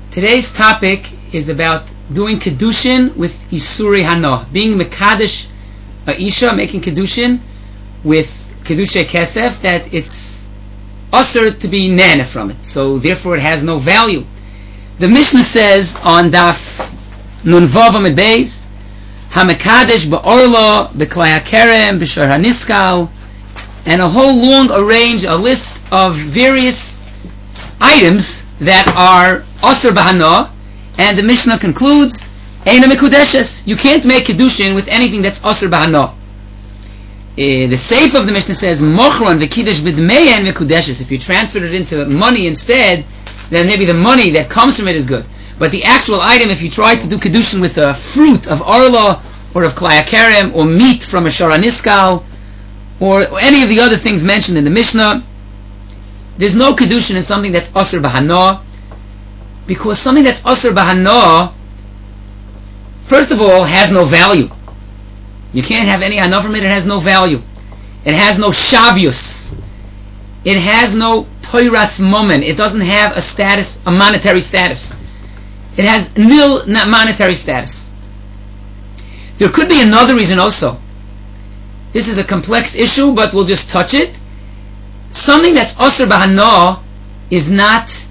Today's topic is about doing Kedushin with Isurei Hana, being Mekadesh Isha, making Kedushin with Kedushay Kesef, that it's usher to be nana from it, so therefore it has no value. The Mishnah says on Daf Nun Vav Amud Beis, HaMekadesh Ba'orla B'Klai HaKerem B'Shar HaNiskal, and a whole long a list of various items that are Asr B'Hana, and the Mishnah concludes, Eina Mekudeshes, you can't make Kedushin with anything that's Asr B'Hana. The Seif of the Mishnah says, Mochron V'Kiddush B'Dmeyen Mekudeshes, if you transferred it into money instead, then maybe the money that comes from it is good. But the actual item, if you try to do Kedushin with a fruit of Arla, or of Klai HaKerem, or meat from a Shara Niskal, or any of the other things mentioned in the Mishnah, there's no Kedushin in something that's Asr B'Hana, because something that's Asr B'Hana, first of all, has no value. You can't have any Hana from it, it has no value. It has no Shavius. It has no Toiras Momen. It doesn't have a status, a monetary status. It has nil monetary status. There could be another reason also. This is a complex issue, but we'll just touch it. Something that's Asr B'Hana is not,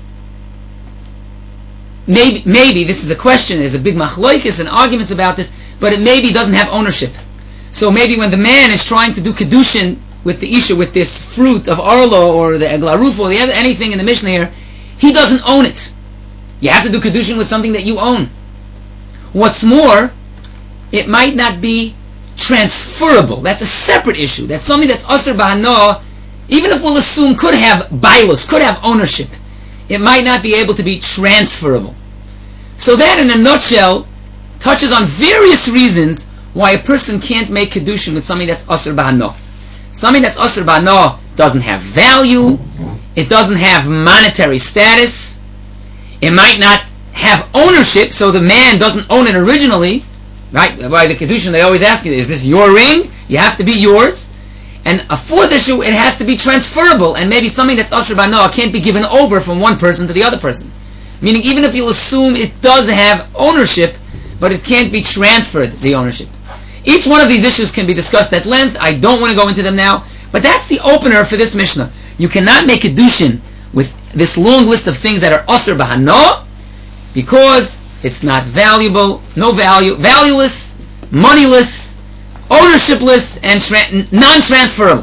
maybe this is a question, there's a big machlokes and arguments about this, but it maybe doesn't have ownership. So maybe when the man is trying to do Kedushin with the Isha, with this fruit of Arlo or the Eglaruf or the other, anything in the Mishnah here, he doesn't own it. You have to do Kedushin with something that you own. What's more, it might not be transferable. That's a separate issue. That's something that's Asr B'Hana, even if we'll assume could have bailus, could have ownership, it might not be able to be transferable. So that, in a nutshell, touches on various reasons why a person can't make Kedushin with something that's Asr B'Hana. Something that's Asr B'Hana doesn't have value, it doesn't have monetary status, it might not have ownership, so the man doesn't own it originally, right? By the Kedushin they always ask you, is this your ring? You have to be yours. And a fourth issue, it has to be transferable, and maybe something that's Asr B'Hana can't be given over from one person to the other person. Meaning, even if you'll assume it does have ownership, but it can't be transferred, the ownership. Each one of these issues can be discussed at length. I don't want to go into them now, but that's the opener for this Mishnah. You cannot make Kedushin with this long list of things that are Asr B'Hana, because it's not valuable, no value, valueless, moneyless, ownershipless, and non-transferable.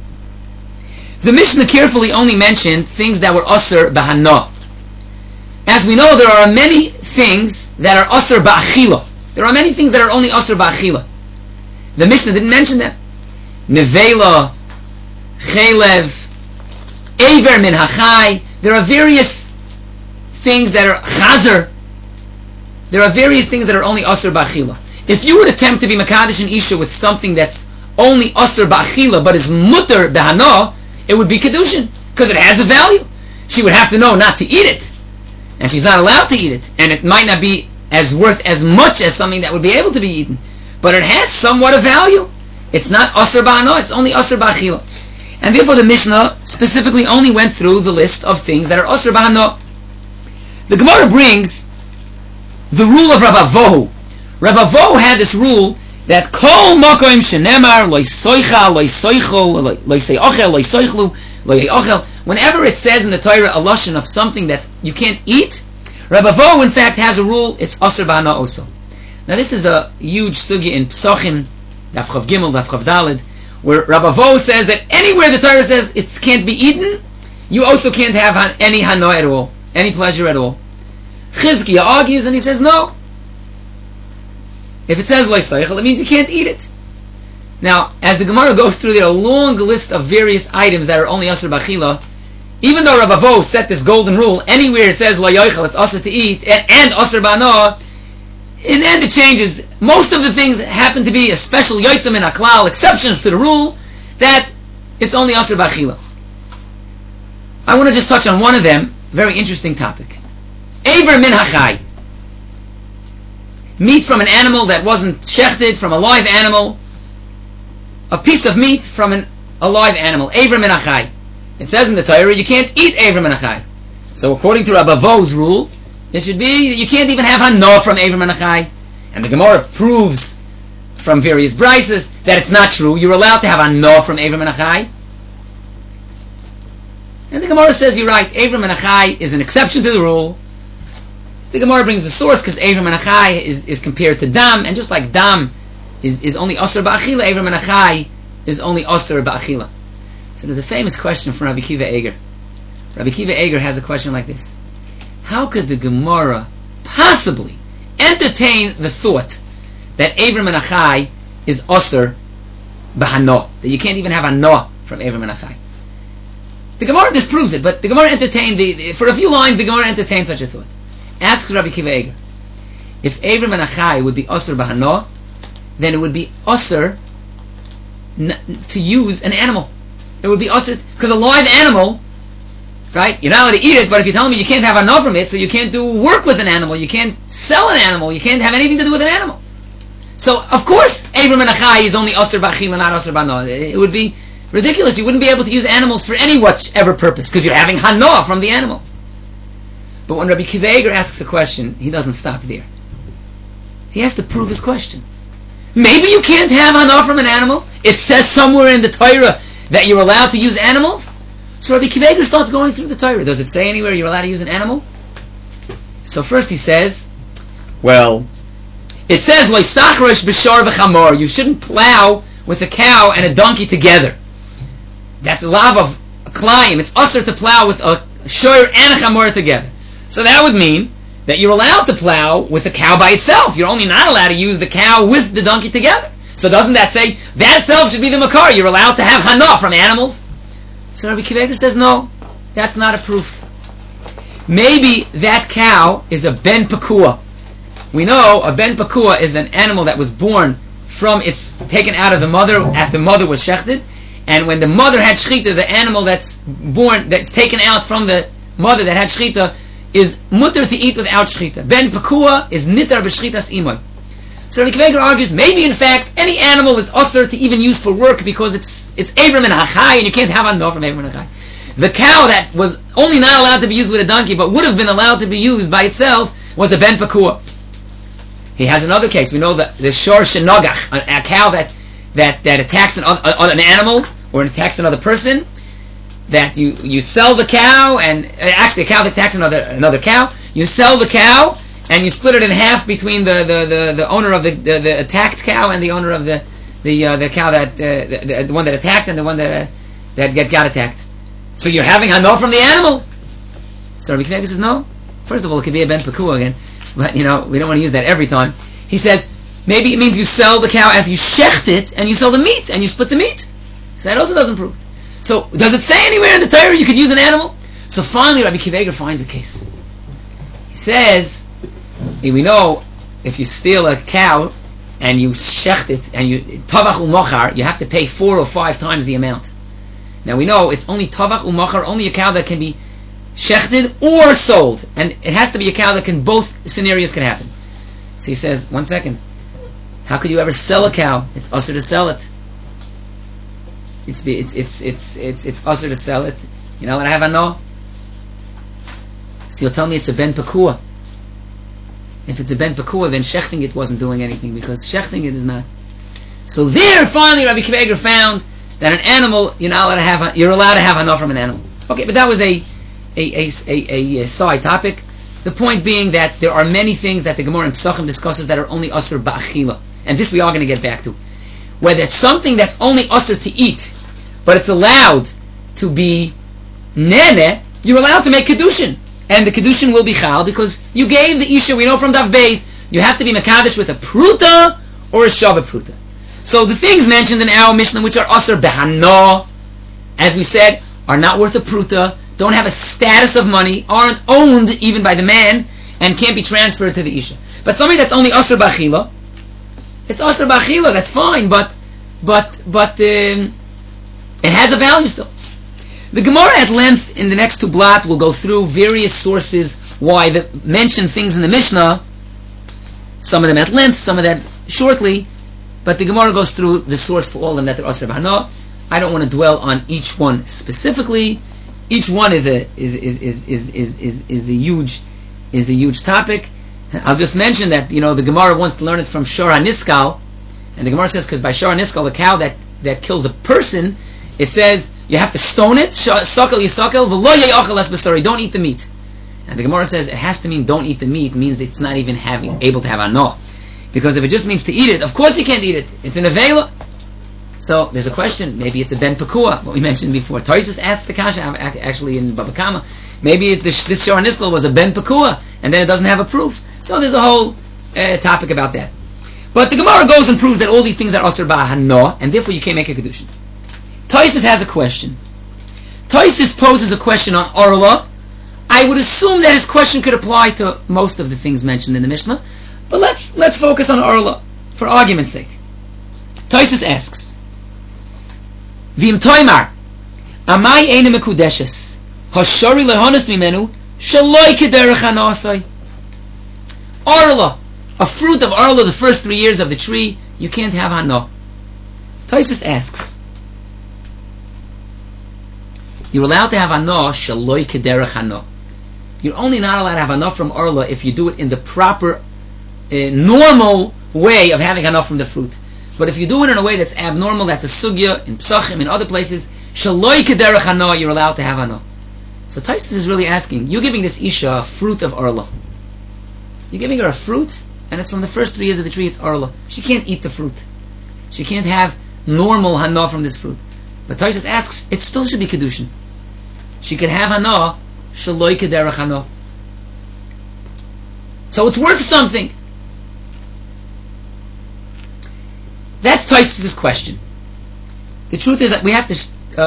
The Mishnah carefully only mentioned things that were Asr B'Hana. As we know, there are many things that are Asr B'Achila. There are many things that are only Asr B'Achila. The Mishnah didn't mention them. Nevela, Chelev, Eiver Min HaChai. There are various things that are Chazer. There are various things that are only Asr B'Achila. If you would attempt to be Mekadesh and Isha with something that's only Asr B'Achila but is Mutter B'Hana, it would be Kedushin, because it has a value. She would have to know not to eat it, and she's not allowed to eat it, and it might not be as worth as much as something that would be able to be eaten, but it has somewhat of value. It's not Asr B'Hana, it's only Asr B'Achila. And therefore the Mishnah specifically only went through the list of things that are Asr B'Hana. The Gemara brings the rule of Rabbi Vohu. Rabbi Vohu had this rule that Kol Makom Shenemar Lo Soicha Lo Soichol Lo Seochel Lo Soichlu Lo Yeochel. Whenever it says in the Torah a lashon of something that you can't eat, Rabbi Vohu in fact has a rule, it's Asr B'Hana also. Now this is a huge sugya in Pesachim, Daf Chav Gimel, Daf Chav Daled, where Rabbi Vohu says that anywhere the Torah says it can't be eaten, you also can't have any hana at all, any pleasure at all. Chizkiah argues and he says no. If it says Lo Soichel, it means you can't eat it. Now, as the Gemara goes through there, a long list of various items that are only Asr B'Achila, even though Rabbi Vohu set this golden rule, anywhere it says Lo Yochel, it's Asr to eat, and Asr B'Hana, in the end it changes. Most of the things happen to be a special Yotzim in Aklal, exceptions to the rule, that it's only Asr B'Achila. I want to just touch on one of them, very interesting topic. Eiver Min HaChai. Meat from an animal that wasn't shechted, from a live animal. A piece of meat from a live animal. Eiver Min HaChai. It says in the Torah you can't eat Eiver Min HaChai. So according to Rabbi Vohu's rule, It should be that you can't even have hana from Avram and Achai. And the Gemara proves from various brises that it's not true. You're allowed to have hana from Avram and Achai. And the Gemara says you're right. Avram and Achai is an exception to the rule. The Gemara brings a source because Avram and Achai is compared to Dam, and just like Dam is only Asr Ba'achila, Avram and Achai is only Asr Ba'achila. So there's a famous question from Rabbi Kiva Eger. Rabbi Kiva Eger has a question like this: how could the Gemara possibly entertain the thought that Avram and Achai is Asr B'Hana, that you can't even have Hana from Avram and Achai? The Gemara disproves it, but the Gemara entertained for a few lines. The Gemara entertained such a thought. Asks Rabbi Kiva Eger, if Avram and Achai would be Asr B'Hana, then it would be Asr to use an animal. It would be Asr, because a live animal, right, you're not allowed to eat it, but if you're telling me you can't have Hana from it, so you can't do work with an animal, you can't sell an animal, you can't have anything to do with an animal. So, of course, Avram and Achai is only Asr B'Achila, not Asr B'Hana. It would be ridiculous. You wouldn't be able to use animals for any whatever purpose, because you're having Hana from the animal. But when Rabbi Kiva Eger asks a question, he doesn't stop there. He has to prove his question. Maybe you can't have Hana from an animal. It says somewhere in the Torah that you're allowed to use animals. So Rabbi Kiva Eger starts going through the Torah. Does it say anywhere you're allowed to use an animal? So first he says, well, it says Loisachresh b'shar v'chamor. You shouldn't plow with a cow and a donkey together. That's a lav of a klayim. It's usher to plow with a shor and a chamor together. So that would mean that you're allowed to plow with a cow by itself. You're only not allowed to use the cow with the donkey together. So doesn't that say that itself should be the makar? You're allowed to have hana from animals. So Rabbi Kiva Eger says no, that's not a proof. Maybe that cow is a ben pakua. We know a ben pakua is an animal that was born from taken out of the mother after mother was shechted, and when the mother had shechita, the animal that's taken out from the mother that had shechita is mutter to eat without shechita. Ben pakua is nitar b'shechitas imoy. So Rabbi Kiva Eger argues maybe in fact any animal is usher to even use for work because it's Avram and Achai and you can't have hana from Avram and Achai. The cow that was only not allowed to be used with a donkey but would have been allowed to be used by itself was a ben pakua. He has another case. We know the shor shenogach, a cow that attacks an animal or attacks another person. That you sell the cow, and actually a cow that attacks another cow. You sell the cow and you split it in half between the owner of the attacked cow and the owner of the cow that the one that attacked and the one that got attacked. So you're having hana from the animal. So Rabbi Kiva Eger says no. First of all, it could be a ben pakua again, but we don't want to use that every time. He says maybe it means you sell the cow as you shecht it and you sell the meat and you split the meat. So that also doesn't prove it. So, does it say anywhere in the Torah you could use an animal? So finally, Rabbi Kiva Eger finds a case. He says, we know if you steal a cow and you shecht it and you tavach u'mochar, you have to pay 4 or 5 times the amount. Now we know it's only tavach u'mochar, only a cow that can be shechted or sold, and it has to be a cow that can both scenarios can happen. So he says, 1 second, how could you ever sell a cow? It's usher to sell it. It's usher to sell it. You know what I have no? So you'll tell me it's a ben pakua. If it's a ben pakua, then shechting it wasn't doing anything because shechting it is not. So there, finally, Rabbi Kiva Eger found that an animal you're allowed to have hana from an animal. Okay, but that was a side topic. The point being that there are many things that the Gemara in Pesachim discusses that are only usher ba'achila, and this we are going to get back to. Whether it's something that's only usher to eat, but it's allowed to be nene, you're allowed to make kedushin, and the kedushin will be chal because you gave the isha. We know from Daf Beis you have to be mekadesh with a pruta or a shava pruta. So the things mentioned in our Mishnah which are usher behana, as we said, are not worth a pruta, don't have a status of money, aren't owned even by the man, and can't be transferred to the isha. But something that's only usher b'achila, it's usher b'achila, that's fine, but it has a value still. The Gemara at length in the next 2 blot will go through various sources why the mentioned things in the Mishnah, some of them at length, some of them shortly, but the Gemara goes through the source for all of them that they're usher b'hana. I don't want to dwell on each one specifically. Each one is a huge is a huge topic. I'll just mention that, the Gemara wants to learn it from Shor HaNiskal, and the Gemara says, because by Shor HaNiskal, the cow that kills a person, it says, you have to stone it, Sakel Yisakel, V'lo Ye'achel Es Basari, don't eat the meat. And the Gemara says, it has to mean don't eat the meat, means it's not even able to have Ano. Because if it just means to eat it, of course you can't eat it. It's an Avela. So there's a question, maybe it's a Ben Pekua, what we mentioned before. Tosfos asked the Kasha, actually in Baba Kama, maybe this Shor HaNiskal was a Ben Pekua, and then it doesn't have a proof. So there's a whole topic about that. But the Gemara goes and proves that all these things are Asr Ba'Hano, and therefore you can't make a Kedushin. Tosfos has a question. Tosfos poses a question on Orla. I would assume that his question could apply to most of the things mentioned in the Mishnah, but let's focus on Orla, for argument's sake. Tosfos asks, V'im toimar, amai eine mekudeshes, hashari lehonas mimenu, shaloi kederech hanasai. Orla, a fruit of Orla, the first 3 years of the tree, you can't have hana. Tosfos asks, you're allowed to have hana, shaloi kederech hana. You're only not allowed to have hana from Orla if you do it in the proper, normal way of having hana from the fruit. But if you do it in a way that's abnormal, that's a sugya, in Psachim, in other places, shaloi kederech hana, you're allowed to have hana. So Tosfos is really asking, you're giving this Isha a fruit of Orla. You're giving her a fruit, and it's from the first 3 years of the tree, it's Orla. She can't eat the fruit. She can't have normal hana from this fruit. But Tosfos asks, it still should be Kedushin. She could have hana, shaloi kederech hana. So it's worth something. That's Tosfos' question. The truth is that we have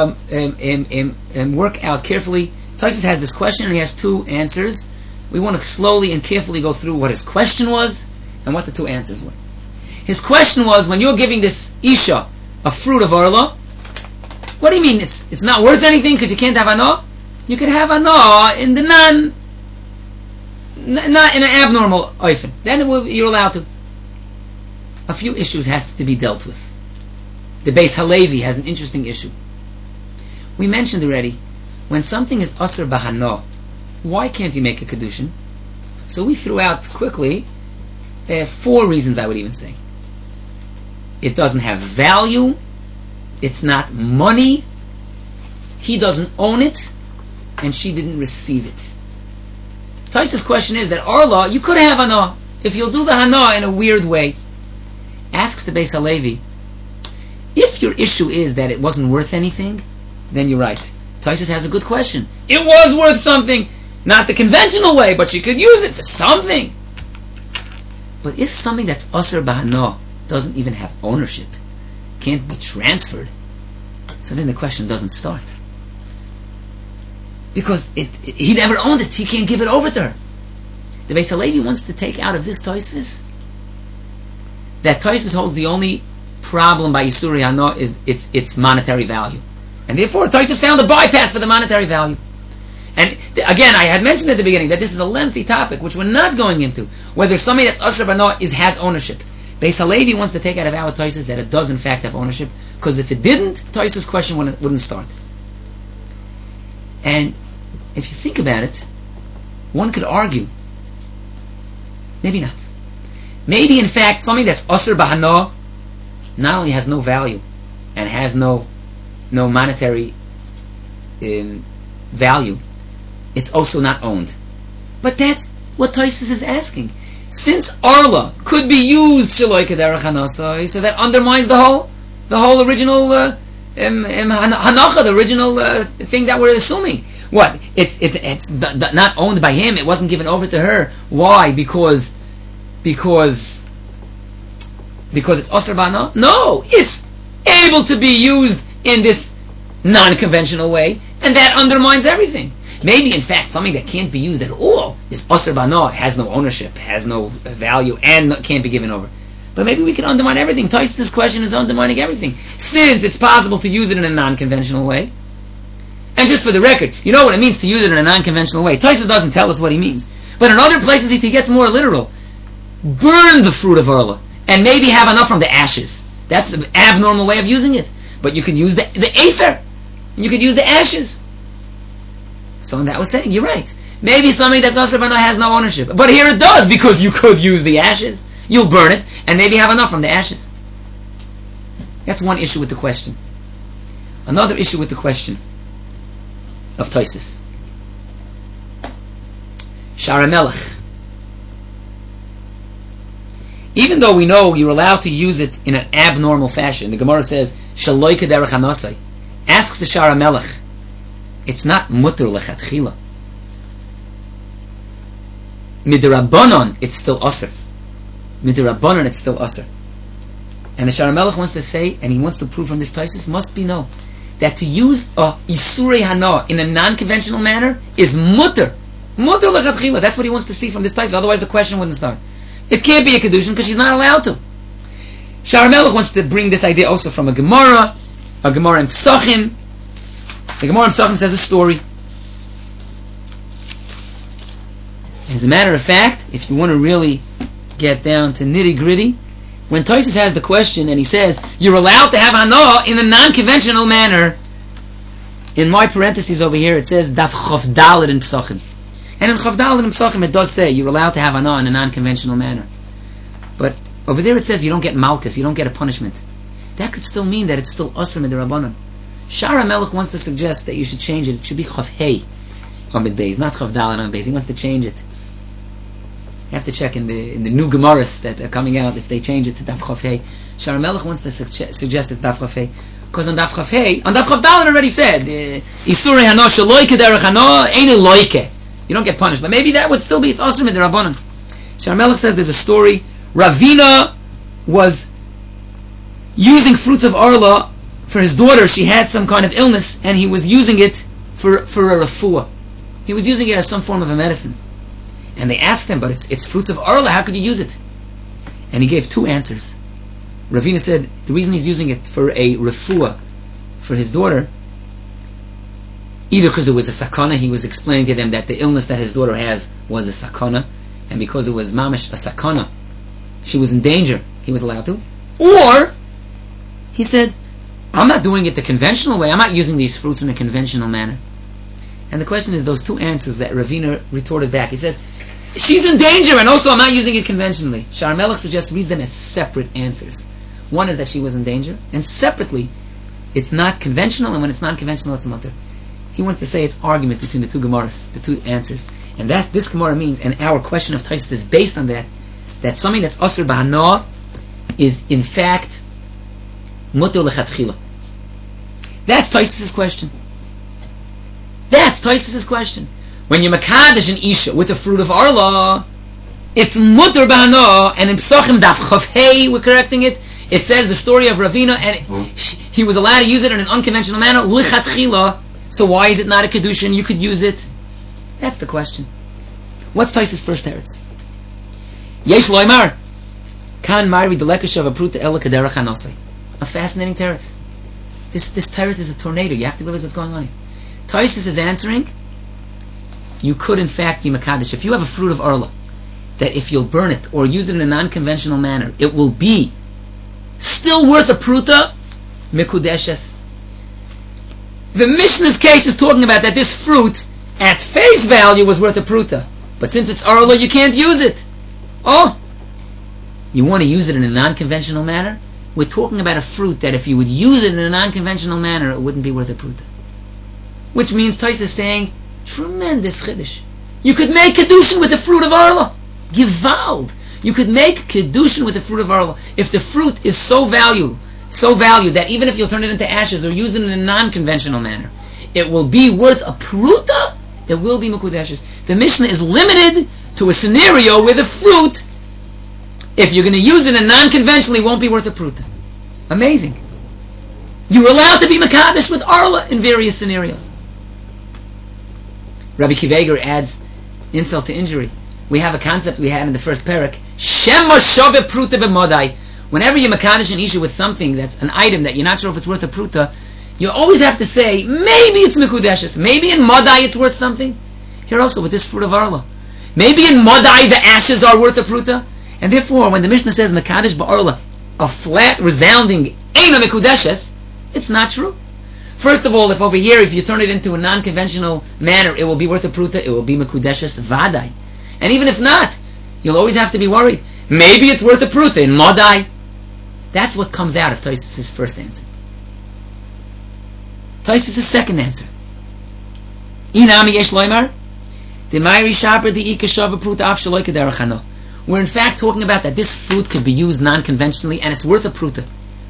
to work out carefully. Tosfos has this question and he has 2 answers. We want to slowly and carefully go through what his question was and what the 2 answers were. His question was, when you're giving this Isha a fruit of Orla, what do you mean it's not worth anything because you can't have Hana? You could have Hana in the not in an abnormal oifen. Then you're allowed to. A few issues has to be dealt with. The Beis Halevi has an interesting issue. We mentioned already, when something is Asr Bahano, why can't you make a Kedushin? So we threw out quickly 4 reasons, I would even say. It doesn't have value, it's not money, he doesn't own it, and she didn't receive it. Tosfos' question is that Orla, you could have Hana, if you'll do the Hana in a weird way. Asks the Beis Halevi, if your issue is that it wasn't worth anything, then you're right. Tosfos has a good question. It was worth something, not the conventional way, but she could use it for something. But if something that's Asr Bahana doesn't even have ownership, can't be transferred, so then the question doesn't start. Because he never owned it, he can't give it over to her. The Beis Halevi wants to take out of this Tosfos that Tosfos holds the only problem by Yisuri Hana is its monetary value. And therefore Tosfos found a bypass for the monetary value. And again, I had mentioned at the beginning that this is a lengthy topic which we're not going into, whether something that's Asr Bana has ownership. Beis Halevi wants to take out of our Tosfos that it does in fact have ownership, because if it didn't, Tosfos' question wouldn't start. And if you think about it, one could argue, maybe not. Maybe in fact something that's Asr Bahana not only has no value and has no monetary value, it's also not owned. But that's what Tosfos is asking. Since Orla could be used Shaloi Kederech Hanasai, so that undermines the whole original Hanacha, the original thing that we're assuming. What? It's not owned by him. It wasn't given over to her. Why? Because it's Asr Bana? No, it's able to be used in this non-conventional way, and that undermines everything. Maybe, in fact, something that can't be used at all is Asr Bana, has no ownership, has no value, and can't be given over. But maybe we can undermine everything. Tosfos' question is undermining everything, since it's possible to use it in a non-conventional way. And just for the record, you know what it means to use it in a non-conventional way. Tosfos doesn't tell us what he means. But in other places he gets more literal. Burn the fruit of Orla, and maybe have enough from the ashes. That's an abnormal way of using it. But you could use the afer. You could use the ashes. So that was saying, you're right. Maybe something that's asur b'hana has no ownership. But here it does, because you could use the ashes. You'll burn it, and maybe have enough from the ashes. That's one issue with the question. Another issue with the question of Tosfos. Shara Melech. Even though we know you're allowed to use it in an abnormal fashion, the Gemara says, Shaloi kederech hanasai, asks the Shara Melech, it's not mutter lechatchila. Midrabanon, it's still asur. Midrabanon, it's still asur. And the Shara Melech wants to say, and he wants to prove from this Tosfos, must be no, that to use a isurei hana in a non-conventional manner is mutter. Mutter lechatchila. That's what he wants to see from this Tosfos. Otherwise, the question wouldn't start. It can't be a kedushin because she's not allowed to. Shara Melech wants to bring this idea also from a Gemara in Pesachim. The Gemara in Pesachim says a story. As a matter of fact, if you want to really get down to nitty gritty, when Tosfos has the question and he says you're allowed to have hana in a non-conventional manner, in my parentheses over here it says daf chof daled in Pesachim. And in Chav Daled in Pesachim it does say you're allowed to have hana in a non-conventional manner. But over there it says you don't get malchus, you don't get a punishment. That could still mean that it's still asur midrabanan. Shara Melech wants to suggest that you should change it. It should be Chav Hei Amid Beis, not Chav Daled Amid Beis. He wants to change it. You have to check in the new Gemaras that are coming out if they change it to Daf Chav Hei. Shara Melech wants to suggest it's Daf Chav Hei. Because on Daf Chav Hei, on Daf Chav Daled already said Isurei hana shaloi kederech hana einu loike. You don't get punished. But maybe that would still be, it's asur midrabanan. Shara Melech says there's a story. Ravina was using fruits of arla for his daughter. She had some kind of illness and he was using it for a refuah. He was using it as some form of a medicine. And they asked him, but it's fruits of arla, how could you use it? And he gave two answers. Ravina said the reason he's using it for a refuah for his daughter, either because it was a sakana, he was explaining to them that the illness that his daughter has was a sakana, and because it was mamish a sakana, she was in danger, he was allowed to. Or, he said, I'm not doing it the conventional way, I'm not using these fruits in a conventional manner. And the question is, those two answers that Ravina retorted back, he says, she's in danger, and also I'm not using it conventionally. Shara Melech suggests, reads them as separate answers. One is that she was in danger, and separately, it's not conventional, and when it's non-conventional, it's mutter. He wants to say it's argument between the two Gemaras, the two answers. And that this Gemara means, and our question of Tosfos is based on that something that's asur b'hana is in fact mutter lechatchila. That's Tosfos' question. That's Tosfos' question. When you makadesh an isha with the fruit of arla, it's mutter b'hana, and in Pesachim daf chav hei, we're correcting it. It says the story of Ravina, and he was allowed to use it in an unconventional manner, lechatchila. So why is it not a kedushin? You could use it. That's the question. What's Tosfos' first teretz? Yesh loymar kan mari delekashav apruta ela kederech hanasai. A fascinating teretz. This teretz is a tornado. You have to realize what's going on here. Tosfos is answering, you could in fact be makadesh. If you have a fruit of arla, that if you'll burn it or use it in a non-conventional manner, it will be still worth a pruta, mikudeshes. The Mishnah's case is talking about that this fruit, at face value, was worth a pruta. But since it's arla, you can't use it. Oh! You want to use it in a non-conventional manner? We're talking about a fruit that if you would use it in a non-conventional manner, it wouldn't be worth a pruta. Which means Tosfos is saying, tremendous chiddush. You could make kedushin with the fruit of arla. Gewald. You could make kedushin with the fruit of arla. If the fruit is so valued that even if you'll turn it into ashes or use it in a non-conventional manner, it will be worth a pruta, it will be mekudeshes. The Mishnah is limited to a scenario where the fruit, if you're going to use it in non-conventionally, won't be worth a pruta. Amazing. You're allowed to be mekadesh with arla in various scenarios. Rabbi Kiveger adds insult to injury. We have a concept we had in the first parak, Shema shove pruta b'modai. Whenever you makadesh an isha with something that's an item that you're not sure if it's worth a pruta, you always have to say, maybe it's mikudeshes. Maybe in modai it's worth something. Here also with this fruit of arla. Maybe in modai the ashes are worth a pruta. And therefore, when the Mishnah says makadesh ba'arla, a flat, resounding, eina mikudeshes, it's not true. First of all, if over here, if you turn it into a non-conventional manner, it will be worth a pruta, it will be mekudeshes vadai. And even if not, you'll always have to be worried. Maybe it's worth a pruta in modai. That's what comes out of Tosfos' first answer. Tosfos' second answer. Inami yesh loymar, demayri shaper di ikashava pruta af shaloi kederachano. We're in fact talking about that this fruit could be used non-conventionally and it's worth a pruta.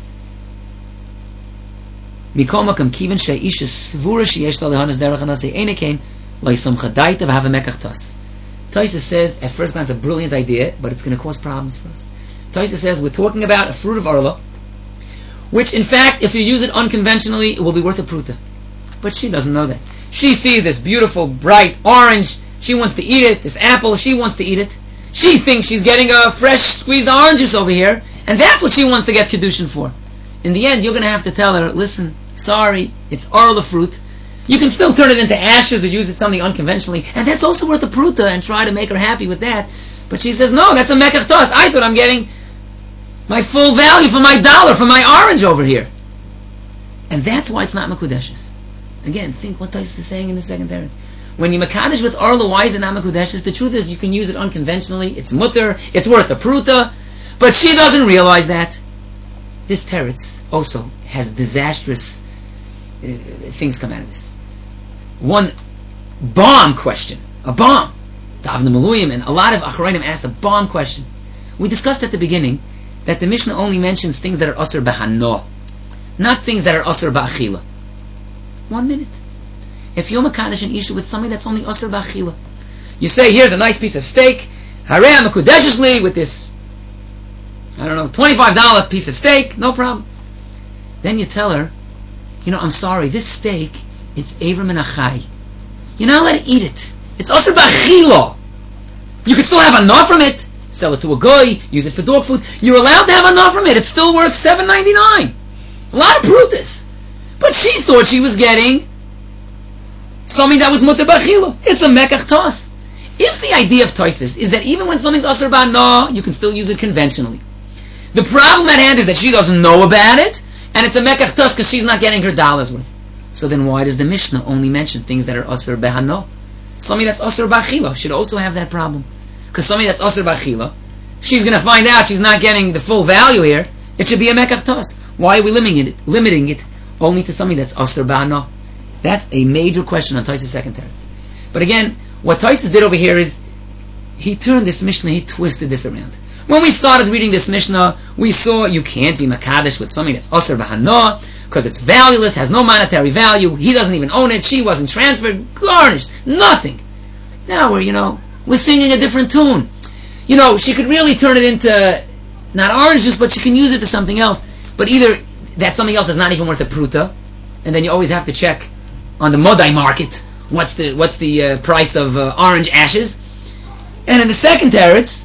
Mikomakam kiven she'isha svura sheyesh la lehanas derachana se enekein loisomcha daita v'hava mekach tas. Tosfos says, at first glance, a brilliant idea, but it's going to cause problems for us. Tosfos says, we're talking about a fruit of arla, which in fact, if you use it unconventionally, it will be worth a pruta. But she doesn't know that. She sees this beautiful, bright orange, she wants to eat it, this apple, she wants to eat it. She thinks she's getting a fresh squeezed orange juice over here, and that's what she wants to get kedushin for. In the end, you're going to have to tell her, listen, sorry, it's arla fruit. You can still turn it into ashes or use it something unconventionally, and that's also worth a pruta, and try to make her happy with that. But she says, no, that's a mekach tos. I thought I'm getting my full value for my dollar, for my orange over here. And that's why it's not mekudeshes. Again, think what Tosfos is saying in the second teretz. When you mekadesh with arla, why is it not mekudeshes? The truth is, you can use it unconventionally. It's mutter. It's worth a pruta. But she doesn't realize that. This teretz also has disastrous things come out of this. One bomb question. A bomb. The Avnei Miluyim and a lot of Achronim asked a bomb question. We discussed at the beginning that the Mishnah only mentions things that are asur b'hano, not things that are asur b'achila. 1 minute. If you're mekadesh an isha with something that's only asur b'achila, you say, here's a nice piece of steak, harei mekudeshes li, with this, I don't know, $25 piece of steak, no problem. Then you tell her, I'm sorry, this steak, it's Avram and Achai. You're not allowed to eat it. It's asur b'achila. You can still have enough from it. Sell it to a guy, use it for dog food. You're allowed to have enough from it. It's still worth $7.99. A lot of prutas. But she thought she was getting something that was mutter b'achila. It's a mekach tos. If the idea of Tosfos is that even when something's asur b'hano, you can still use it conventionally. The problem at hand is that she doesn't know about it, and it's a mekach tos because she's not getting her dollars worth. So then why does the Mishnah only mention things that are asur b'hano? Something that's asur b'achila should also have that problem. Because something that's asur b'achila, she's going to find out she's not getting the full value here. It should be a mekach tos. Why are we limiting it only to something that's asur b'hano? That's a major question on Tosfos' second teretz. But again, what Tosfos did over here is he turned this Mishnah, he twisted this around. When we started reading this Mishnah, we saw you can't be mekadesh with something that's asur b'hano because it's valueless, has no monetary value. He doesn't even own it. She wasn't transferred, garnished, nothing. Now we're singing a different tune. She could really turn it into not orange juice, but she can use it for something else. But either that something else is not even worth a pruta, and then you always have to check on the modai market what's the price of orange ashes. And in the second teretz,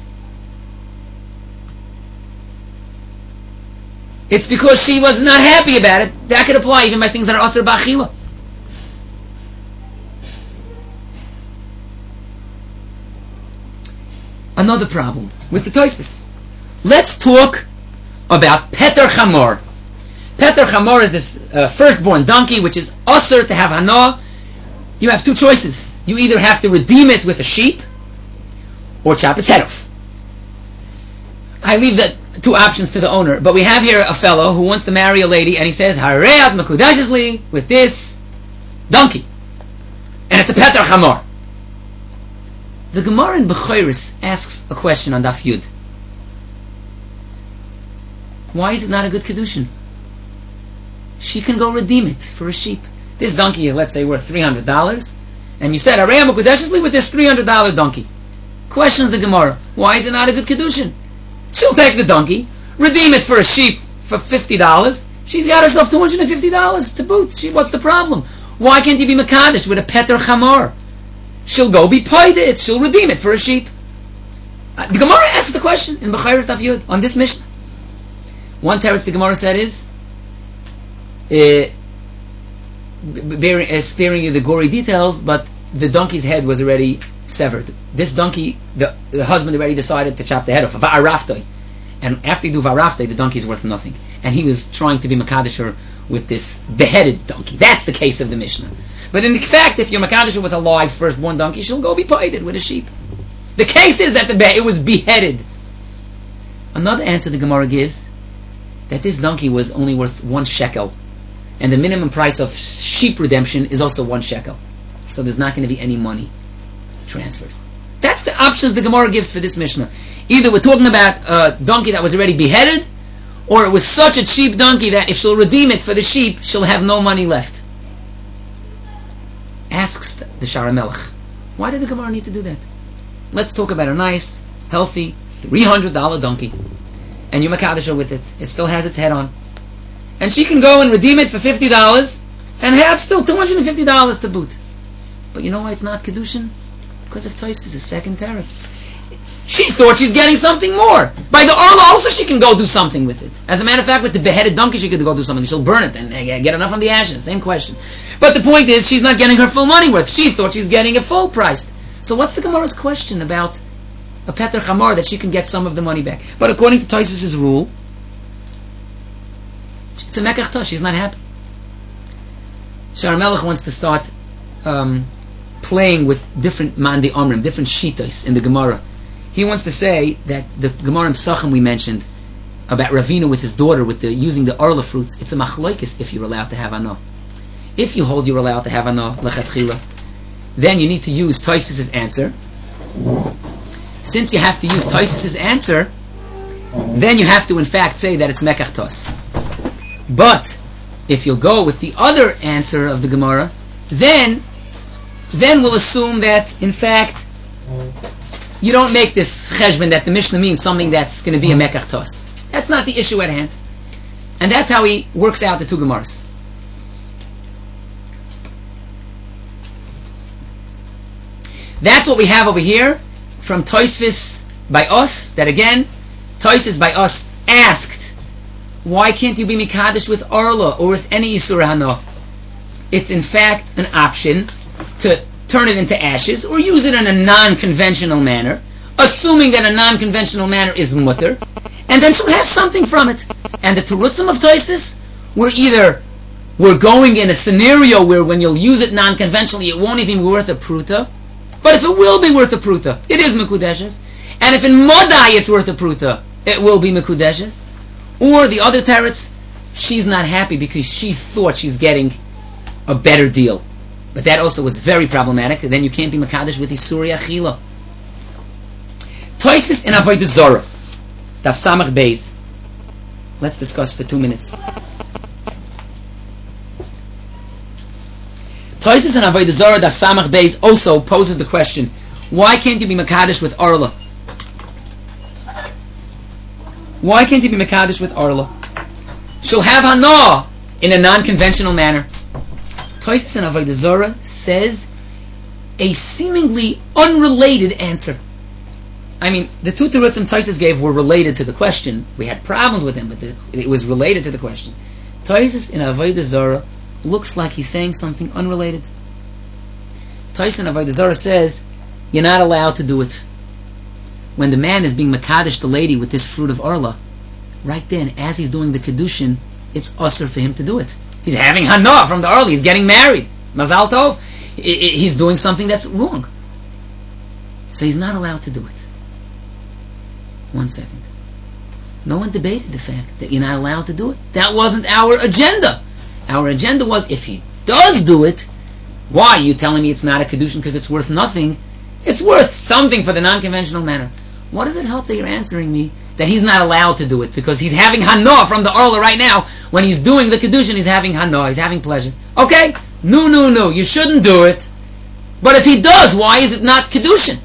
it's because she was not happy about it. That could apply even by things that are asur b'achila. Another problem with the Tosfos. Let's talk about Peter Chamor. Peter Chamor is this firstborn donkey, which is asur to have hana. You have two choices. You either have to redeem it with a sheep, or chop its head off. I leave the two options to the owner, but we have here a fellow who wants to marry a lady, and he says, Hareat mekudeshes li, with this donkey. And it's a Peter Chamor. The Gemara in Bechoros asks a question on Daf Yud. Why is it not a good kedushin? She can go redeem it for a sheep. This donkey is, let's say, worth $300, and you said, Hareat mekudeshes li, with this $300 donkey. Questions the Gemara. Why is it not a good kedushin? She'll take the donkey, redeem it for a sheep for $50. She's got herself $250 to boot. What's the problem? Why can't you be mekadesh with a Peter Chamor? She'll go be paid it. She'll redeem it for a sheep. The Gemara asks the question in Bechoros Daf Yud on this Mishnah. One teretz the Gemara said is sparing you the gory details, but the donkey's head was already severed. This donkey, the husband already decided to chop the head off. Va'araftoi. And after you do va'araftoi, the donkey is worth nothing. And he was trying to be mekadesh her with this beheaded donkey. That's the case of the Mishnah. But in fact, if you're Makadish with a live firstborn donkey, she'll go be paided with a sheep. The case is that it was beheaded. Another answer the Gemara gives, that this donkey was only worth 1 shekel, and the minimum price of sheep redemption is also 1 shekel. So there's not going to be any money transferred. That's the options the Gemara gives for this Mishnah. Either we're talking about a donkey that was already beheaded, or it was such a cheap donkey that if she'll redeem it for the sheep, she'll have no money left. Asks the Shara Melech, why did the Gemara need to do that? Let's talk about a nice, healthy, $300 donkey. And you Makadish her with it. It still has its head on. And she can go and redeem it for $50 and have still $250 to boot. But you know why it's not Kedushin? Because of Tosfos' second teretz. She thought she's getting something more. By the Arla also she can go do something with it. As a matter of fact, with the beheaded donkey she could go do something. She'll burn it and get enough on the ashes. Same question. But the point is, she's not getting her full money worth. She thought she's getting a full price. So what's the Gemara's question about a Peter Chamor that she can get some of the money back? But according to Tosfos' rule, it's a Mekach Tosh. She's not happy. Shara Melech wants to start playing with different Mandi Omrim, different Shitos in the Gemara. He wants to say that the Gemara in Pesachim we mentioned about Ravina with his daughter with using the Arla fruits, it's a machloikis if you're allowed to have Anah. If you hold you're allowed to have Anah, lechatchila, then you need to use Tosfos' answer. Since you have to use Tosfos' answer, then you have to in fact say that it's Mekach Tos. But if you'll go with the other answer of the Gemara, then we'll assume that in fact you don't make this cheshbon that the Mishnah means something that's going to be a Mekach Tos. That's not the issue at hand. And that's how he works out the two Gemaras. That's what we have over here from Tosfos by us, that again, Tosfos by us asked, why can't you be Mikdash with Arla or with any Yisur Hana? It's in fact an option to turn it into ashes or use it in a non-conventional manner, assuming that a non-conventional manner is mutter, and then she'll have something from it. And the Terutzim of Tosfos were either we're going in a scenario where when you'll use it non-conventionally it won't even be worth a pruta, but if it will be worth a pruta, it is Mekudeshes, and if in Modai it's worth a pruta, it will be Mekudeshes. Or the other teretz, she's not happy because she thought she's getting a better deal. But that also was very problematic. Then you can't be Mekadesh with Isuri Achila. Tosfos in Avodah Zarah, Daf Samach Beis. Let's discuss for 2 minutes. Tosfos in Avodah Zarah, Daf Samach Beis also poses the question, why can't you be Mekadesh with Arla? Why can't you be Mekadesh with Arla? She'll have Hana in a non-conventional manner. Tosfos in Avodah Zarah says a seemingly unrelated answer. I mean, the two Terutzim Tosfos gave were related to the question. We had problems with them, but it was related to the question. Tosfos in Avodah Zarah looks like he's saying something unrelated. Tosfos in Avodah Zarah says, you're not allowed to do it. When the man is being Mekadesh the lady with this fruit of Arla, right then, as he's doing the Kedushin, it's usher for him to do it. He's having Hana from the Arla, he's getting married. Mazal Tov. He's doing something that's wrong. So he's not allowed to do it. 1 second. No one debated the fact that you're not allowed to do it. That wasn't our agenda. Our agenda was, if he does do it, why are you telling me it's not a Kedushin because it's worth nothing? It's worth something for the non-conventional manner. What does it help that you're answering me that he's not allowed to do it because he's having Hana from the Arla right now? When he's doing the Kedushin, he's having Hana, he's having pleasure. Okay, no, you shouldn't do it. But if he does, why is it not Kedushin?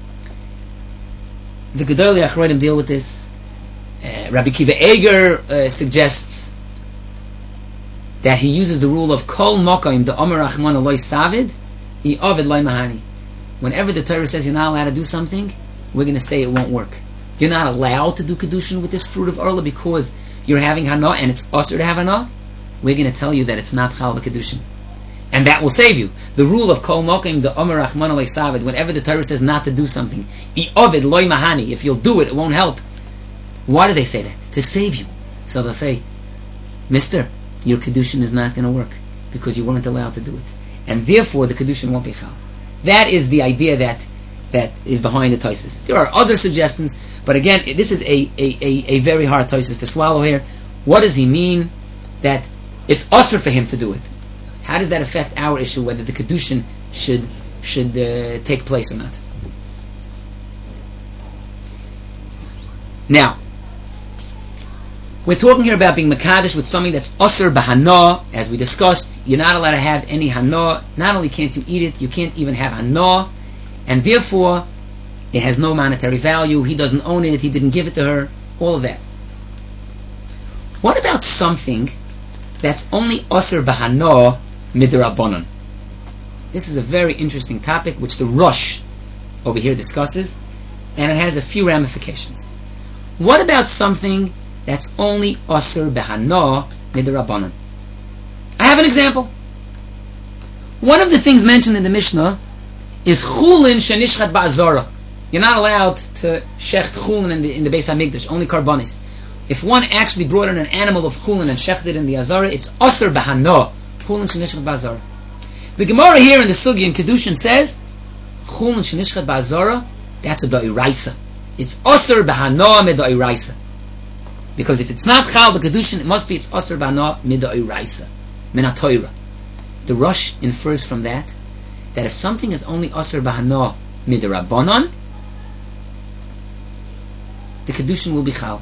The Gedolei Achronim deal with this. Rabbi Kiva Eger suggests that he uses the rule of Kol Mokaim, the Omer Achman Eloi Savid, I Ovid Loi Mahani. Whenever the Torah says you're not allowed to do something, we're going to say it won't work. You're not allowed to do Kedushin with this fruit of Arla because you're having Hana and it's usher to have Hana. We're going to tell you that it's not Chal Kedushin. And that will save you. The rule of Kol Mokim, the Omer Rachman Alei Savid, whenever the Torah says not to do something, I Ovid Loi Mahani, if you'll do it, it won't help. Why do they say that? To save you. So they'll say, Mister, your kedushin is not going to work because you weren't allowed to do it, and therefore the kedushin won't be chal. That is the idea that is behind the Tosfos. There are other suggestions, but again, this is a very hard Tosfos to swallow here. What does he mean that it's usher for him to do it? How does that affect our issue, whether the kedushin should take place or not? Now, we're talking here about being mekadesh with something that's usher b'hana. As we discussed, you're not allowed to have any hana. Not only can't you eat it, you can't even have hana, and therefore it has no monetary value. He doesn't own it. He didn't give it to her. All of that. What about something that's only usher b'hana midrabanan? This is a very interesting topic which the Rosh over here discusses, and it has a few ramifications. What about something that's only asr behana midrabanan? I have an example. One of the things mentioned in the Mishnah is chulin shenishchat ba'azara. You're not allowed to shecht chulin in the Beis Hamikdash, only karbanis. If one actually brought in an animal of chulin and shechted in the azara, it's asr behana, chulin shenishchat ba'azara. The Gemara here in the Sugi in Kedushin says chulin shenishchat ba'azara, that's a da'iraisa. It's asr behana mida'iraisa. Because if it's not chal the kedushin, it must be it's asr b'hana mida'iraisa, minatoira. The Rosh infers from that if something is only asr b'hana mid'rabanan, the kedushin will be chal.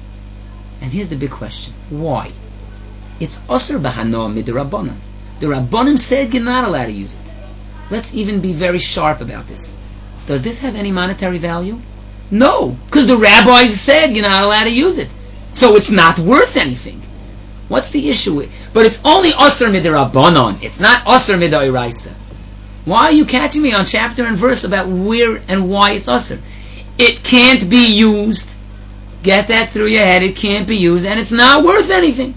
And here's the big question: why? It's asr b'hana mid'rabanan. The Rabbanim said you're not allowed to use it. Let's even be very sharp about this. Does this have any monetary value? No, because the rabbis said you're not allowed to use it. So it's not worth anything. What's the issue with? But it's only asr midrabanan. It's not asr mid'iraisa. Why are you catching me on chapter and verse about where and why it's asr? It can't be used. Get that through your head. It can't be used, and it's not worth anything.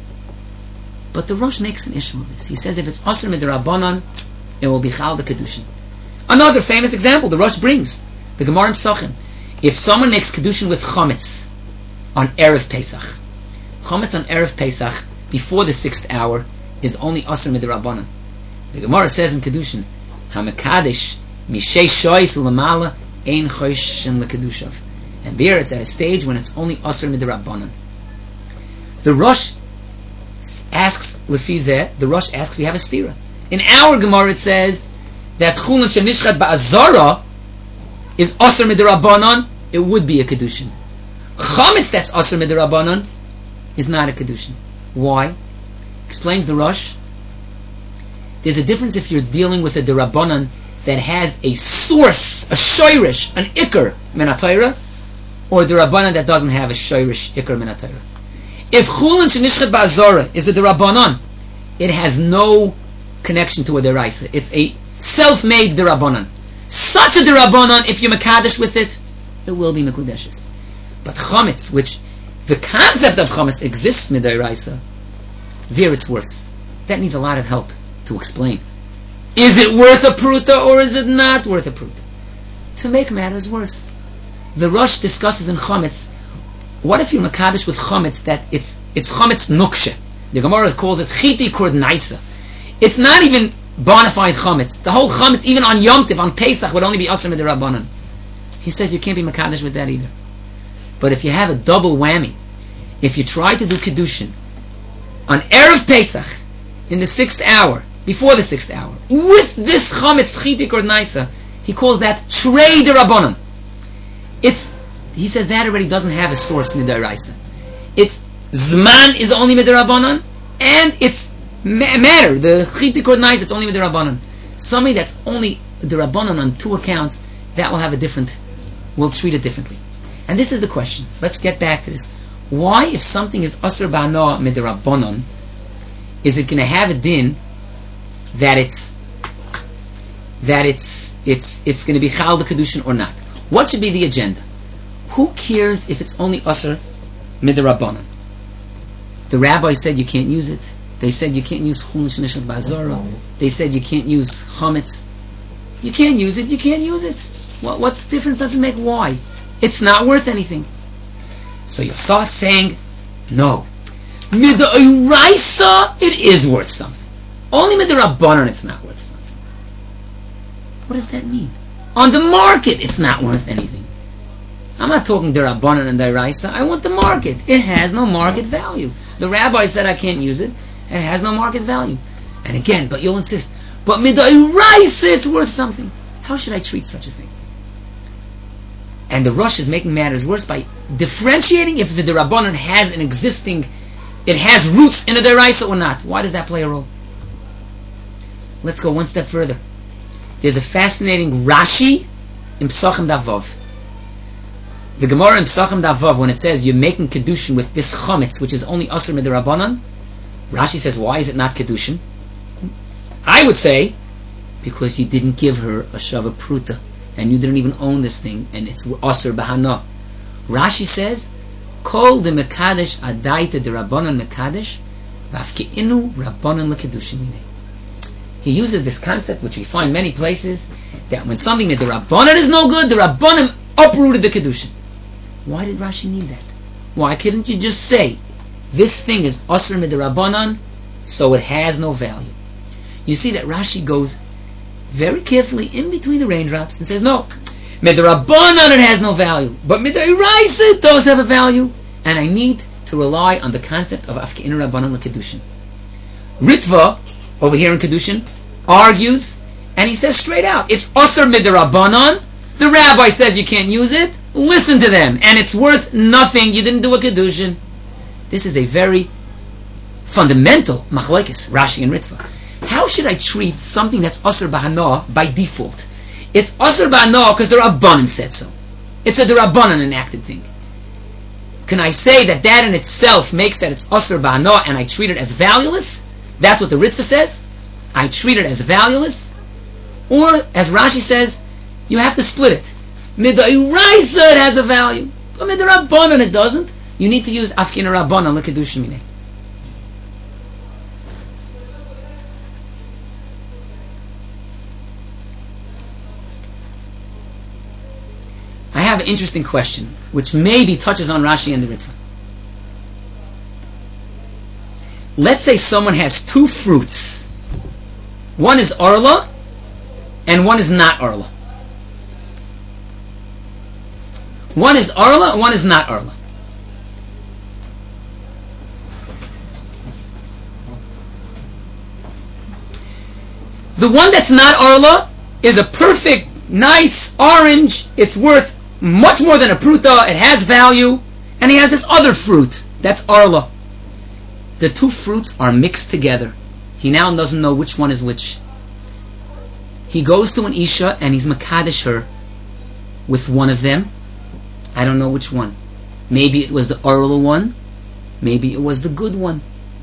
But the Rosh makes an issue of this. He says if it's asr midrabanan, it will be chal the kedushin. Another famous example the Rosh brings, the Gemara in Pesachim. If someone makes kedushin with chametz on Erev Pesach, chametz on Erev Pesach before the 6th hour is only asr midrabanan. The Gemara says in kedushin, hamekadesh mishei shoyis ulamala ein choishin lekedushav, and there it's at a stage when it's only asr midrabanan. The Rosh asks lefizeh. The Rosh asks, we have a stira. In our Gemara it says that chulin shenishchat ba'azara is asr midrabanan. It would be a kedushin. Chametz that's asr midrabanan is not a kedushin. Why? Explains the Rosh. There's a difference if you're dealing with a derabanan that has a source, a shoirish, an ikr min haTorah, or a derabanan that doesn't have a shoirish ikr min haTorah. If chulin shenishchat ba'azara is a derabanan, it has no connection to a deraisa. It's a self-made derabanan. Such a derabanan, if you're mekadesh with it, it will be mekudeshes. But chametz, which the concept of chametz exists mid'iraisa, there it's worse. That needs a lot of help to explain. Is it worth a pruta or is it not worth a pruta? To make matters worse, the Rosh discusses in chametz, what if you're mekadesh with chametz that it's chametz nukshe? The Gemara calls it chiti kordnaisa. It's not even bona fide chametz. The whole chametz, even on Yom Tov, on Pesach, would only be asr midrabanan. He says you can't be mekadesh with that either. But if you have a double whammy, if you try to do kedushin on Erev Pesach in the 6th hour, before the 6th hour, with this chametz chitik or naisa, he calls that trei derabanan. He says that already doesn't have a source mid'iraisa. It's zman is only mid'irabanan, and it's matter, the chitik or naisa, it's only mid'irabanan. Somebody that's only derabanan on two accounts, that will have a different, we'll treat it differently. And this is the question. Let's get back to this. Why, if something is asr ba'ana midrabanan, is it going to have a din that it's going to be chal the kedushin or not? What should be the agenda? Who cares if it's only asr midrabanan? The rabbi said you can't use it. They said you can't use chulin shenishchat ba'azara. They said you can't use chametz. You can't use it. You can't use it. What's the difference? Doesn't make why. It's not worth anything. So you'll start saying, no, Midoraisa, it is worth something. Only Midorabanan, it's not worth something. What does that mean? On the market, it's not worth anything. I'm not talking Derabanan and Deraisa. I want the market. It has no market value. The rabbi said I can't use it. It has no market value. And again, but you'll insist. But Midoraisa, it's worth something. How should I treat such a thing? And the Rosh is making matters worse by differentiating if the Derabanan has an existing, it has roots in a Deraisa or not. Why does that play a role? Let's go one step further. There's a fascinating Rashi in Pesachim Davav. The Gemara in Pesachim Davav, when it says you're making Kedushin with this Chometz, which is only Asr Midirabanan, Rashi says, why is it not Kedushin? I would say, because you didn't give her a Shava Pruta, and you didn't even own this thing, and it's Asr Bahana. Rashi says, Kol de Mekadesh Adaita de Rabbanan Mekadesh, Vafke'inu Rabbanan LeKedushin Minei. He uses this concept, which we find many places, that when something that the Rabbanan is no good, the Rabbanan uprooted the Kedushin. Why did Rashi need that? Why couldn't you just say, this thing is Asr Midirabanan, so it has no value? You see that Rashi goes very carefully in between the raindrops and says, no, Midirabanan it has no value, but Midiraisa it does have a value, and I need to rely on the concept of Afke'inu Rabbanan LeKedushin. Ritva, over here in Kedushin, argues, and he says straight out, it's Asr Midirabanan. The rabbi says you can't use it. Listen to them, and it's worth nothing. You didn't do a Kedushin. This is a very fundamental machlekes, Rashi and Ritva. How should I treat something that's Asr Bahana by default? It's Asr Bahana because the Rabbanan said so. It's a Rabbanan enacted thing. Can I say that that in itself makes that it's Asr Bahana and I treat it as valueless? That's what the Ritva says. I treat it as valueless. Or, as Rashi says, you have to split it. Midoraisa it has a value, but Midirabanan it doesn't. You need to use Afke'inu Rabbanan LeKedushin Minei. I have an interesting question, which maybe touches on Rashi and the Ritva. Let's say someone has two fruits. One is Arla, and one is not Arla. One is Arla, and one is not Arla. The one that's not Arla is a perfect, nice orange. It's worth much more than a pruta. It has value. And he has this other fruit that's Arla. The two fruits are mixed together. He now doesn't know which one is which. He goes to an Isha and he's Makadesh her with one of them. I don't know which one. Maybe it was the Arla one. Maybe it was the good one.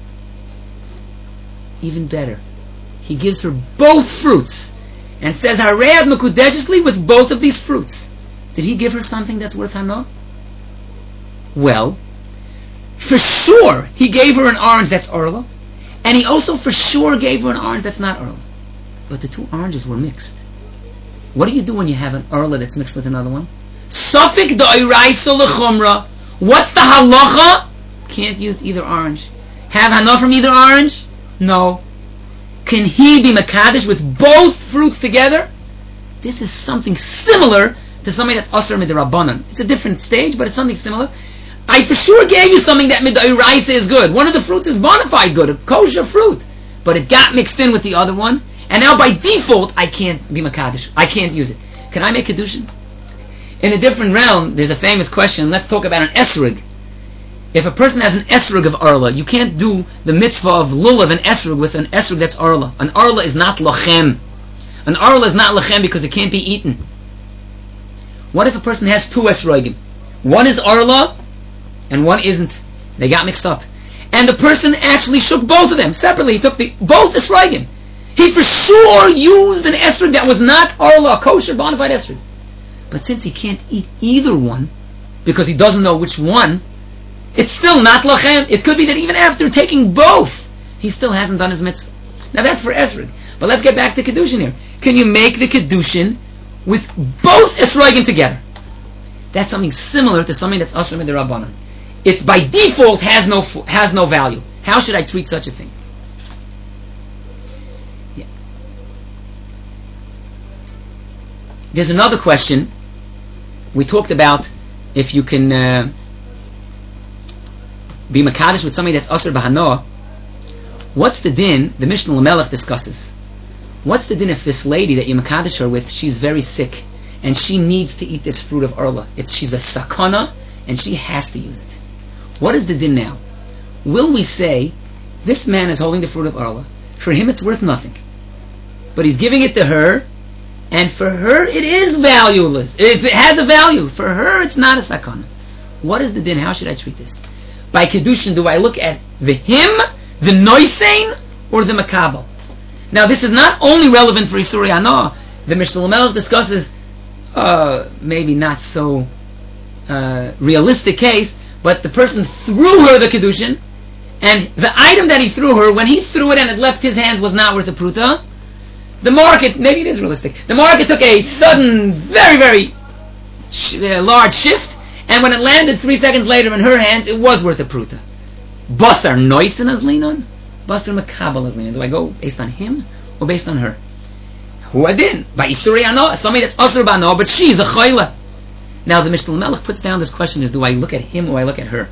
Even better, he gives her both fruits and says, Haread Mekudeshesli with both of these fruits. Did he give her something that's worth Hana? Well, for sure he gave her an orange that's Arla, and he also for sure gave her an orange that's not Arla. But the two oranges were mixed. What do you do when you have an Arla that's mixed with another one? Safik da'iraisa l'chumra. What's the halacha? Can't use either orange. Have Hana from either orange? No. Can he be Makadesh with both fruits together? This is something similar to something that's Asr Midirabanan. It's a different stage, but it's something similar. I for sure gave you something that Midiraisa is good. One of the fruits is bona fide good, a kosher fruit. But it got mixed in with the other one, and now by default, I can't be Makadesh. I can't use it. Can I make Kedushin? In a different realm, there's a famous question. Let's talk about an esrog. If a person has an esrog of Arla, you can't do the mitzvah of lulav and esrog with an esrog that's Arla. An Arla is not lachem. An Arla is not lachem because it can't be eaten. What if a person has two esrogim? One is Arla, and one isn't. They got mixed up. And the person actually shook both of them separately. He took both esrogim. He for sure used an esrog that was not Arla, a kosher, bona fide esrog. But since he can't eat either one, because he doesn't know which one, it's still not lachem. It could be that even after taking both, he still hasn't done his mitzvah. Now that's for esrog. But let's get back to Kedushin here. Can you make the Kedushin with both esrogim together? That's something similar to something that's Asr Midirabanan. it's by default has no value. How should I treat such a thing? Yeah. There's another question. We talked about if you can be Makadish with somebody that's Asr Bahanoah. What's the din? The Mishnah Lamelech discusses. What's the din if this lady that you Makadish her with, she's very sick and she needs to eat this fruit of Arla? She's a sakana and she has to use it. What is the din now? Will we say this man is holding the fruit of Arla? For him it's worth nothing, but he's giving it to her, and for her it is valueless. It has a value. For her it's not a sakana. What is the din? How should I treat this? By Kedushin, do I look at the him, the noisein, or the makabel? Now this is not only relevant for Isuri Hana. The Mishnah Lamelech discusses maybe not so realistic case, but the person threw her the Kedushin, and the item that he threw her, when he threw it and it left his hands, was not worth a pruta. The market, maybe it is realistic, the market took a sudden, very, very large shift, and when it landed 3 seconds later in her hands, it was worth a pruta. Basar noisin azlinon? Basar makabel azlinon? Do I go based on him or based on her? Who adin? By Isuri Hana, somebody that's Asr Bano, but she's a chayla. Now the Mishnah Melech puts down this question is, do I look at him or I look at her?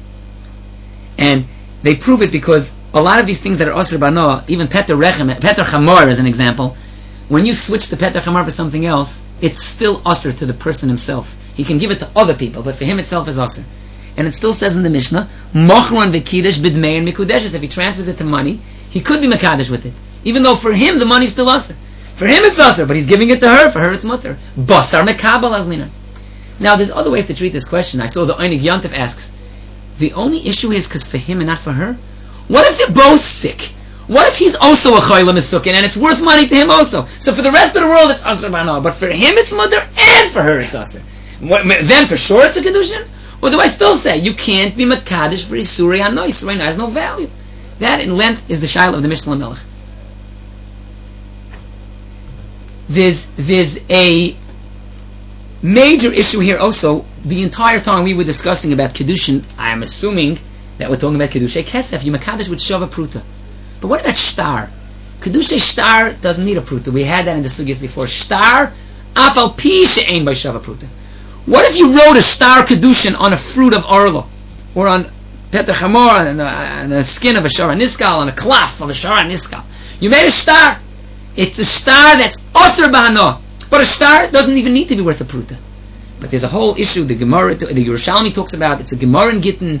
And they prove it because a lot of these things that are Asr Bano, even Peter Chamor as an example, when you switch the Peter Chamor for something else, it's still Asr to the person himself. He can give it to other people, but for him itself is Asr. And it still says in the Mishnah, Mochron v'kidesh b'dmei and mikudeshes. If he transfers it to money, he could be mekadesh with it, even though for him the money's still Asr. For him it's Asr, but he's giving it to her. For her it's mutter. Basar mekabel azlina. Now there's other ways to treat this question. I saw the Einig Yantif asks, the only issue is because for him and not for her? What if they're both sick? What if he's also a chayla mesukin and it's worth money to him also? So for the rest of the world it's Asr Bano, but for him it's mutter and for her it's Asr. Then for sure it's a kedushin? Or do I still say you can't be makadish for Isuri Hana? Isuri Hana has no value. That in length is the shaila of the Mishnah Lamelech. There's a major issue here also. The entire time we were discussing about kedushin, I am assuming that we're talking about kedushay kesef. You makadish with shava pruta. But what about shtar? Kedushay shtar doesn't need a pruta. We had that in the sugyas before. Shtar afal pi she'ein by shava pruta. What if you wrote a shtar kedushin on a fruit of arlo, or on Peter Chamor, and the skin of a shara niskal, on a klaf of a shara niskal? You made a shtar. It's a shtar that's Asr Bahana, but a shtar doesn't even need to be worth a pruta. But there's a whole issue. The Gemara, the Yerushalmi talks about. It's a Gemara in Gittin.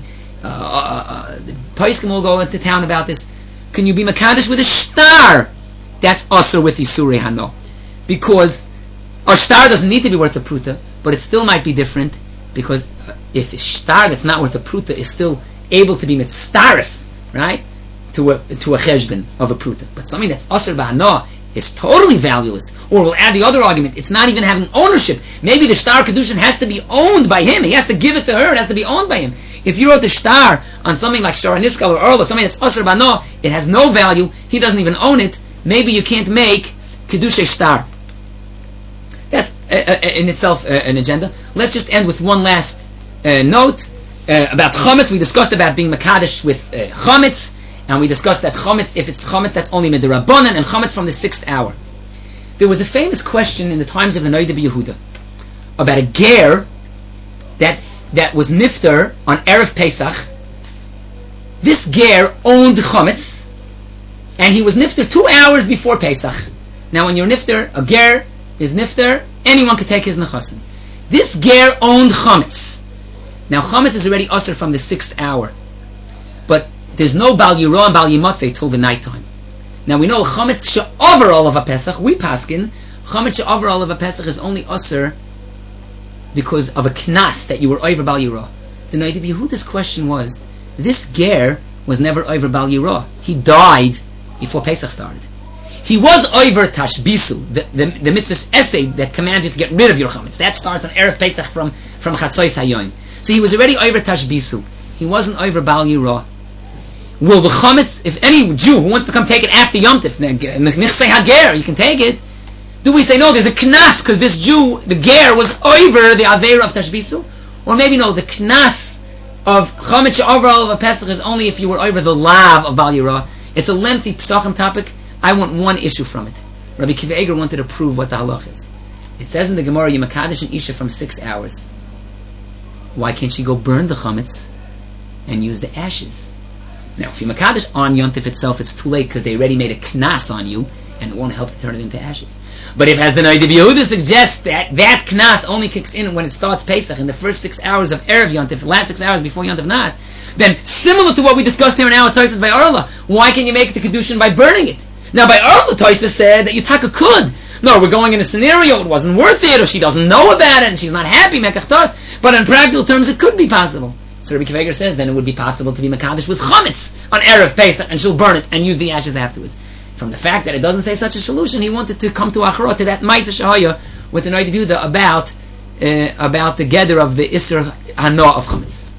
The Paiskim will go into town about this. Can you be makadosh with a shtar that's Asr with Isuri Hana? Because a shtar doesn't need to be worth a pruta, but it still might be different, because if a shtar that's not worth a pruta is still able to be mitzaref, right, to a cheshbon of a pruta, but something that's Asr Bahana is totally valueless. Or we'll add the other argument, it's not even having ownership. Maybe the shtar kedushin has to be owned by him. He has to give it to her. It has to be owned by him. If you wrote the shtar on something like shara niskal or Arla, something that's Asr Bahana, it has no value. He doesn't even own it. Maybe you can't make kedushay shtar. That's in itself an agenda. Let's just end with one last note about chametz. We discussed about being makadosh with chametz. And we discussed that chametz, if it's chametz, that's only midirabanan, and chametz from the 6th hour. There was a famous question in the times of the Noida B'Yehuda about a ger that was nifter on Erev Pesach. This ger owned chametz, and he was nifter 2 hours before Pesach. Now when you're nifter, a ger is nifter, anyone could take his nechasim. This ger owned chametz. Now chametz is already usher from the 6th hour. But there's no Bal Yirah and Bal Yimatzeh till the nighttime. Now we know chametz she'over all of a Pesach. We paskin chametz she'over all of a Pesach is only usher because of a knas that you were over Bal Yirah. The Noida B'Yehuda's question was: this ger was never over Bal Yirah. He died before Pesach started. He was over Tashbisu, the mitzvah's essay that commands you to get rid of your chametz. That starts on Erev Pesach from Chatzos Hayoim. So he was already over Tashbisu. He wasn't over Bal Yirah. Will the chametz, if any Jew who wants to come take it after Yom Tif, Nichsei Hager, you can take it. Do we say no? There's a knas because this Jew, the ger, was over the aveira of Tashbisu, or maybe no, the knas of chametz she'over of Pesach is only if you were over the lav of Bal Yirah. It's a lengthy Pesachim topic. I want one issue from it. Rabbi Kiva Eger wanted to prove what the halach is. It says in the Gemara, you makadesh an isha from 6 hours. Why can't she go burn the chametz and use the ashes? Now, if you makadesh on Yontif itself, it's too late because they already made a knas on you, and it won't help to turn it into ashes. But if, as the Noid of Yehuda suggests, that knas only kicks in when it starts Pesach, in the first 6 hours of Erev Yontif, the last 6 hours before Yontif Nat, then similar to what we discussed here in our Tosfos by Arla, why can you make the kedushin by burning it? Now, by Arla, Tosfos said that you taka could. No, we're going in a scenario, it wasn't worth it, or she doesn't know about it, and she's not happy, mekach tos. But in practical terms, it could be possible. So Rabbi Kiva Eger says, then it would be possible to be mekadesh with chametz on Erev Pesach, and she'll burn it and use the ashes afterwards. From the fact that it doesn't say such a solution, he wanted to come to Acharot, to that Maisa Shahaya, with the Noid of Yehuda about the gather of the Isser Hanoah of chametz.